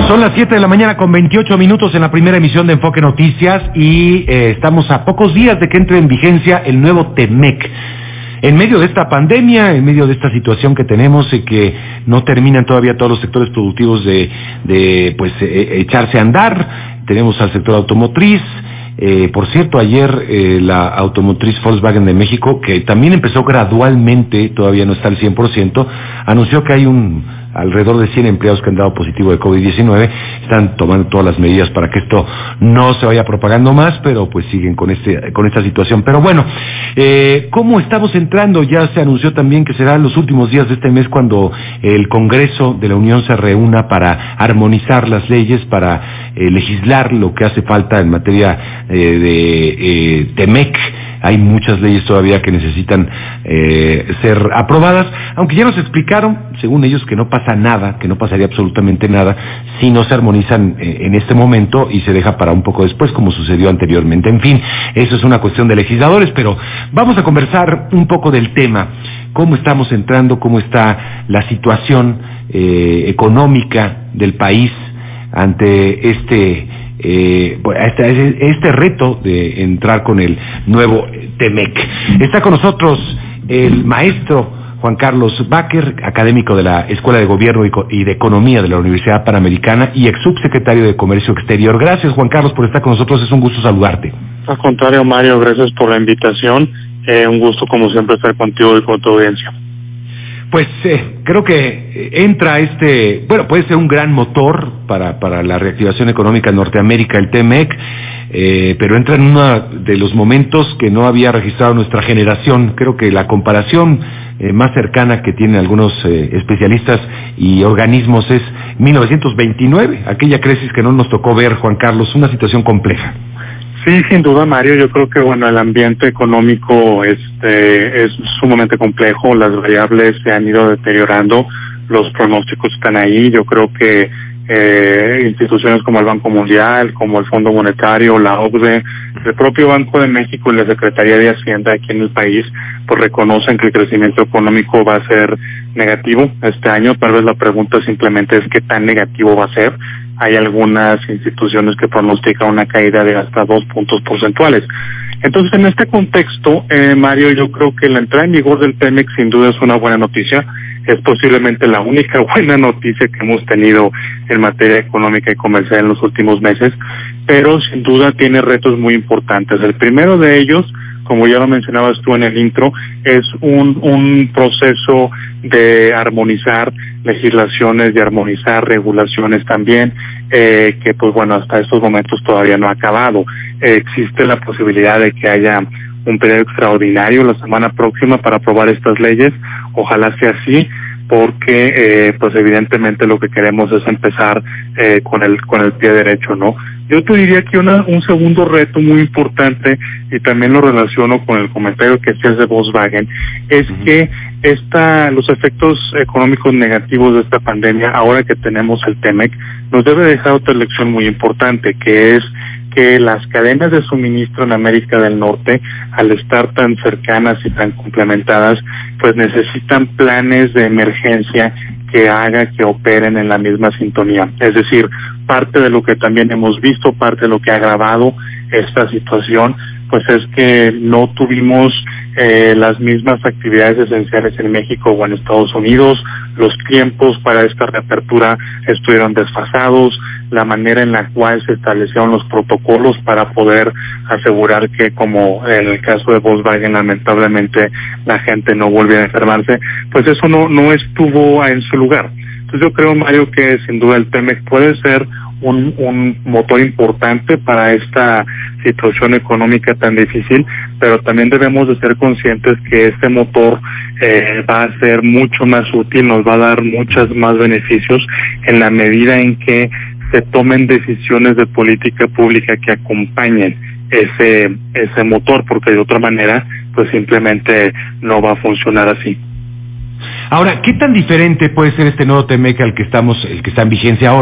Son las 7 de la mañana con 28 minutos en la primera emisión de Enfoque Noticias y estamos a pocos días de que entre en vigencia el nuevo TEMEC. En medio de esta pandemia, en medio de esta situación que tenemos y que no terminan todavía todos los sectores productivos de echarse a andar, tenemos al sector automotriz. Por cierto, ayer la automotriz Volkswagen de México, que también empezó gradualmente, todavía no está al 100%, anunció que hay alrededor de 100 empleados que han dado positivo de COVID-19, están tomando todas las medidas para que esto no se vaya propagando más, pero pues siguen con esta situación. Pero bueno, ¿cómo estamos entrando? Ya se anunció también que será en los últimos días de este mes cuando el Congreso de la Unión se reúna para armonizar las leyes, para legislar lo que hace falta en materia de TEMEC. Hay muchas leyes todavía que necesitan ser aprobadas, aunque ya nos explicaron, según ellos, que no pasa nada, que no pasaría absolutamente nada si no se armonizan en este momento y se deja para un poco después, como sucedió anteriormente. En fin, eso es una cuestión de legisladores, pero vamos a conversar un poco del tema. ¿Cómo estamos entrando? ¿Cómo está la situación económica del país ante este reto de entrar con el nuevo TEMEC? Está con nosotros el maestro Juan Carlos Baker, académico de la Escuela de Gobierno y de Economía de la Universidad Panamericana y ex subsecretario de Comercio Exterior. Gracias, Juan Carlos, por estar con nosotros, es un gusto saludarte. Al contrario, Mario, gracias por la invitación, un gusto como siempre estar contigo y con tu audiencia. Pues creo que entra puede ser un gran motor para la reactivación económica en Norteamérica, el TEMEC, pero entra en uno de los momentos que no había registrado nuestra generación. Creo que la comparación más cercana que tienen algunos especialistas y organismos es 1929, aquella crisis que no nos tocó ver, Juan Carlos, una situación compleja. Sí, sin duda, Mario. Yo creo que el ambiente económico es sumamente complejo. Las variables se han ido deteriorando, los pronósticos están ahí. Yo creo que instituciones como el Banco Mundial, como el Fondo Monetario, la OCDE, el propio Banco de México y la Secretaría de Hacienda aquí en el país, pues reconocen que el crecimiento económico va a ser negativo este año. Tal vez la pregunta simplemente es qué tan negativo va a ser. Hay algunas instituciones que pronostican una caída de hasta 2 puntos porcentuales. Entonces, en este contexto, Mario, yo creo que la entrada en vigor del TEMEC sin duda es una buena noticia. Es posiblemente la única buena noticia que hemos tenido en materia económica y comercial en los últimos meses, pero sin duda tiene retos muy importantes. El primero de ellos, como ya lo mencionabas tú en el intro, es un proceso de armonizar legislaciones, de armonizar regulaciones también, que hasta estos momentos todavía no ha acabado. Existe la posibilidad de que haya un periodo extraordinario la semana próxima para aprobar estas leyes. Ojalá sea así, porque evidentemente lo que queremos es empezar con el pie derecho, ¿no? Yo te diría que un segundo reto muy importante, y también lo relaciono con el comentario que hacías de Volkswagen, es que los efectos económicos negativos de esta pandemia, ahora que tenemos el TEMEC, nos debe dejar otra lección muy importante, que es que las cadenas de suministro en América del Norte, al estar tan cercanas y tan complementadas, pues necesitan planes de emergencia que haga que operen en la misma sintonía. Es decir, parte de lo que también hemos visto, parte de lo que ha agravado esta situación, pues es que no tuvimos las mismas actividades esenciales en México o en Estados Unidos. Los tiempos para esta reapertura estuvieron desfasados, la manera en la cual se establecieron los protocolos para poder asegurar que, como en el caso de Volkswagen, lamentablemente la gente no volviera a enfermarse, pues eso no estuvo en su lugar. Entonces yo creo, Mario, que sin duda el TEMEC puede ser un motor importante para esta situación económica tan difícil, pero también debemos de ser conscientes que este motor va a ser mucho más útil, nos va a dar muchos más beneficios en la medida en que se tomen decisiones de política pública que acompañen ese motor, porque de otra manera pues simplemente no va a funcionar así. Ahora, ¿qué tan diferente puede ser este nuevo TEMEC al que está en vigencia ahora,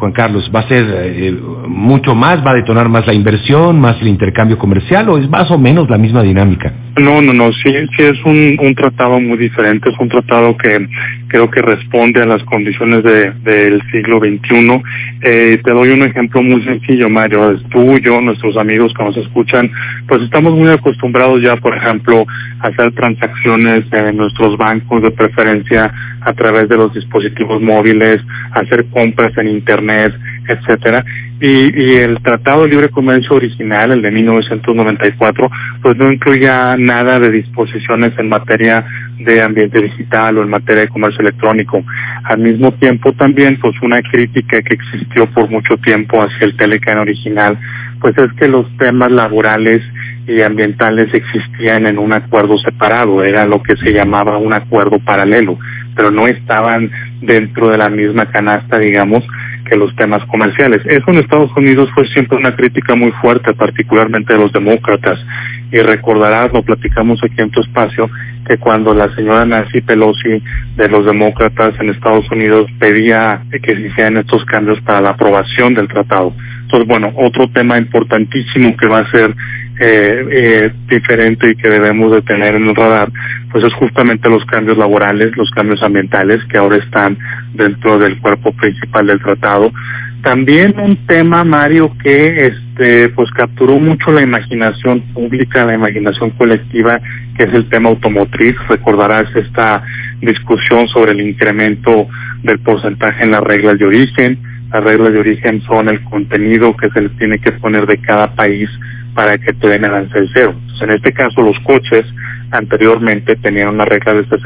Juan Carlos? ¿Va a ser mucho más? ¿Va a detonar más la inversión, más el intercambio comercial o es más o menos la misma dinámica? No, sí es un tratado muy diferente, es un tratado que creo que responde a las condiciones del siglo XXI. Te doy un ejemplo muy sencillo, Mario. Tú, yo, nuestros amigos que nos escuchan, pues estamos muy acostumbrados ya, por ejemplo, a hacer transacciones en nuestros bancos de preferencia a través de los dispositivos móviles, hacer compras en Internet, etcétera. Y el Tratado de Libre Comercio original, el de 1994, pues no incluía nada de disposiciones en materia de ambiente digital o en materia de comercio electrónico. Al mismo tiempo también, pues una crítica que existió por mucho tiempo hacia el Telecan original, pues es que los temas laborales y ambientales existían en un acuerdo separado, era lo que se llamaba un acuerdo paralelo, pero no estaban dentro de la misma canasta, digamos, que los temas comerciales. Eso en Estados Unidos fue siempre una crítica muy fuerte, particularmente de los demócratas. Y recordarás, lo platicamos aquí en tu espacio, que cuando la señora Nancy Pelosi de los demócratas en Estados Unidos pedía que se hicieran estos cambios para la aprobación del tratado. Entonces, bueno, otro tema importantísimo que va a ser diferente y que debemos de tener en el radar, pues es justamente los cambios laborales, los cambios ambientales que ahora están dentro del cuerpo principal del tratado. También un tema, Mario, que pues capturó mucho la imaginación pública, la imaginación colectiva, que es el tema automotriz. Recordarás esta discusión sobre el incremento del porcentaje en las reglas de origen. Las reglas de origen son el contenido que se les tiene que poner de cada país para que te den arancel cero. Entonces, en este caso, los coches anteriormente tenían una regla de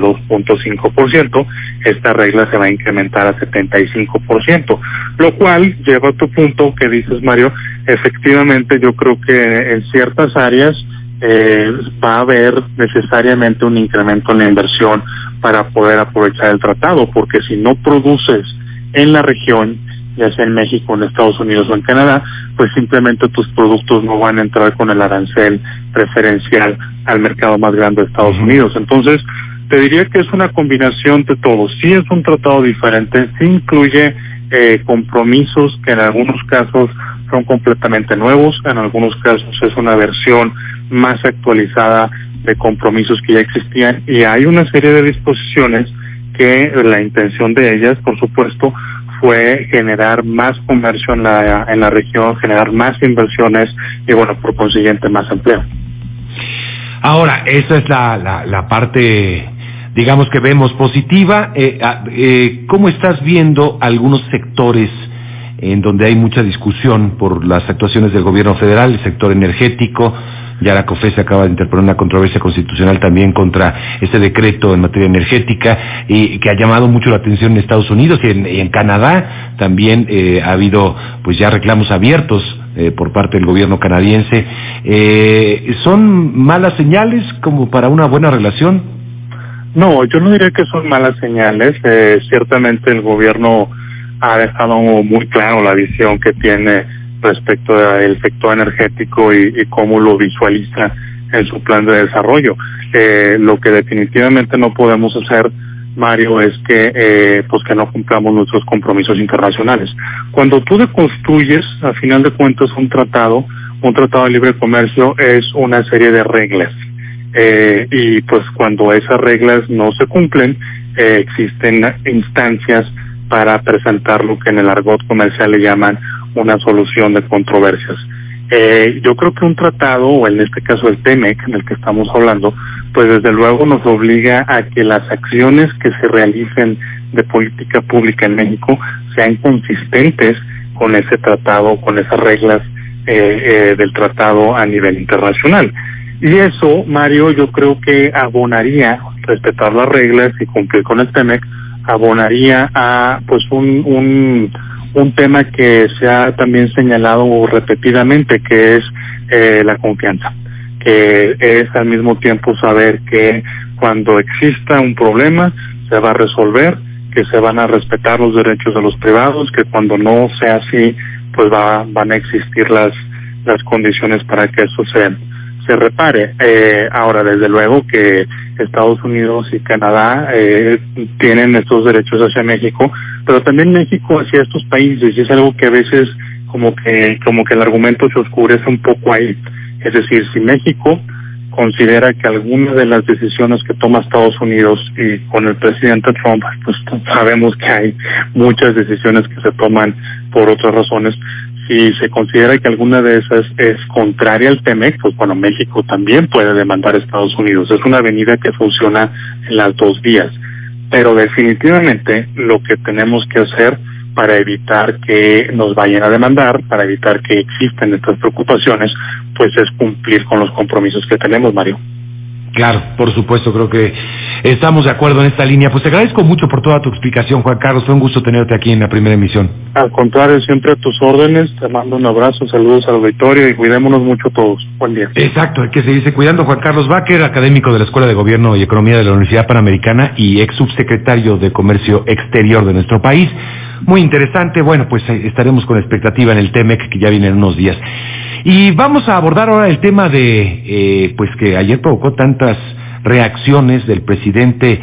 62.5%, esta regla se va a incrementar a 75%, lo cual lleva a tu punto que dices, Mario. Efectivamente, yo creo que en ciertas áreas va a haber necesariamente un incremento en la inversión para poder aprovechar el tratado, porque si no produces en la región, ya sea en México, en Estados Unidos o en Canadá, pues simplemente tus productos no van a entrar con el arancel preferencial al mercado más grande de Estados Unidos. Entonces, te diría que es una combinación de todo. Sí es un tratado diferente, sí incluye compromisos que en algunos casos son completamente nuevos, en algunos casos es una versión más actualizada de compromisos que ya existían, y hay una serie de disposiciones que la intención de ellas, por supuesto, fue generar más comercio en la región, generar más inversiones y, bueno, por consiguiente, más empleo. Ahora, esa es la parte, digamos, que vemos positiva. ¿Cómo estás viendo algunos sectores en donde hay mucha discusión por las actuaciones del gobierno federal, el sector energético? Ya la COFESE acaba de interponer una controversia constitucional también contra ese decreto en materia energética, y que ha llamado mucho la atención en Estados Unidos y en Canadá también ha habido pues ya reclamos abiertos por parte del gobierno canadiense. ¿Son malas señales como para una buena relación? No, yo no diría que son malas señales. Ciertamente el gobierno ha dejado muy claro la visión que tiene respecto del sector energético y cómo lo visualiza en su plan de desarrollo. Lo que definitivamente no podemos hacer, Mario, es que no cumplamos nuestros compromisos internacionales. Cuando tú construyes, a final de cuentas, un tratado de libre comercio es una serie de reglas. Y pues cuando esas reglas no se cumplen, existen instancias para presentar lo que en el argot comercial le llaman una solución de controversias. Yo creo que un tratado, o en este caso el TEMEC, en el que estamos hablando, pues desde luego nos obliga a que las acciones que se realicen de política pública en México sean consistentes con ese tratado, con esas reglas del tratado a nivel internacional. Y eso, Mario, yo creo que abonaría, respetar las reglas y cumplir con el TEMEC, abonaría a pues un tema que se ha también señalado repetidamente, que es la confianza, que es al mismo tiempo saber que cuando exista un problema se va a resolver, que se van a respetar los derechos de los privados, que cuando no sea así, pues van a existir las condiciones para que eso se repare. Ahora, desde luego que Estados Unidos y Canadá tienen estos derechos hacia México, pero también México hacia estos países, y es algo que a veces como que el argumento se oscurece un poco ahí. Es decir, si México considera que alguna de las decisiones que toma Estados Unidos, y con el presidente Trump, pues sabemos que hay muchas decisiones que se toman por otras razones, si se considera que alguna de esas es contraria al TEMEC, pues bueno, México también puede demandar a Estados Unidos. Es una avenida que funciona en las dos vías. Pero definitivamente lo que tenemos que hacer para evitar que nos vayan a demandar, para evitar que existan estas preocupaciones, pues es cumplir con los compromisos que tenemos, Mario. Claro, por supuesto, creo que estamos de acuerdo en esta línea. Pues te agradezco mucho por toda tu explicación, Juan Carlos. Fue un gusto tenerte aquí en la primera emisión. Al contrario, siempre a tus órdenes. Te mando un abrazo, saludos al auditorio y cuidémonos mucho todos. Buen día. Exacto, hay que seguirse cuidando. Juan Carlos Baker, académico de la Escuela de Gobierno y Economía de la Universidad Panamericana y ex subsecretario de Comercio Exterior de nuestro país. Muy interesante. Bueno, pues estaremos con expectativa en el TEMEC, que ya viene en unos días. Y vamos a abordar ahora el tema de, pues que ayer provocó tantas reacciones del presidente